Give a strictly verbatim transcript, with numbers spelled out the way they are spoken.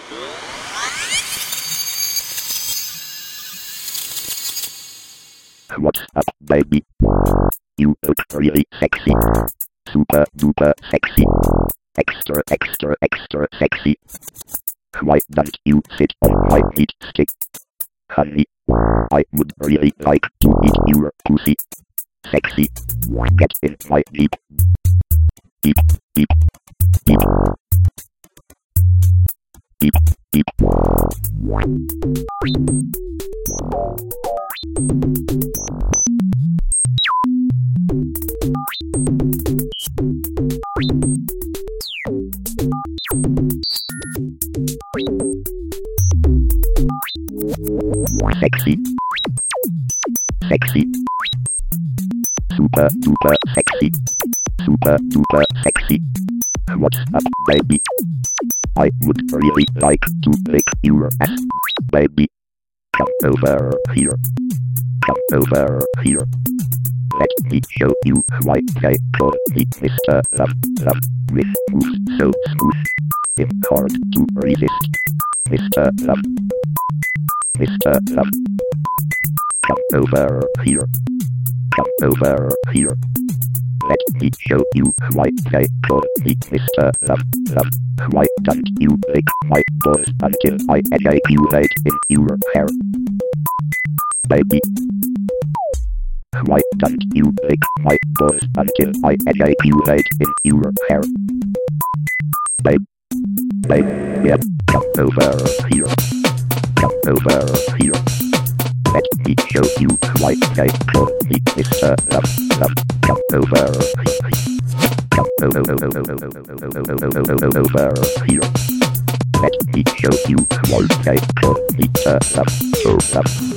What's up, baby? You look really sexy. Super duper sexy. Extra extra extra sexy. Why don't you sit on my meat stick? Honey, I would really like to eat your pussy. Sexy. Get in my deep. Deep, deep, deep. Deep, deep. Sexy. Sexy. Super duper sexy. Super duper sexy. What's up, baby? I would really like to lick your ass, baby. Come over here. Come over here. Let me show you why they call me Mister Love, Love, with moves so smooth. It's hard to resist. Mister Love. Mister Love. Come over here. Come over here. Let me show you why they call me Mister Love, Love. Why don't you lick my balls until I ejaculate in your hair? Baby. Why don't you lick my balls until I ejaculate in your hair? Babe. Babe. Yeah. Come over here. Come over here. Let me show you why they call me Mister Love, Love. Come over here. Come over here. Let me show you why they call me Mister Love, Love.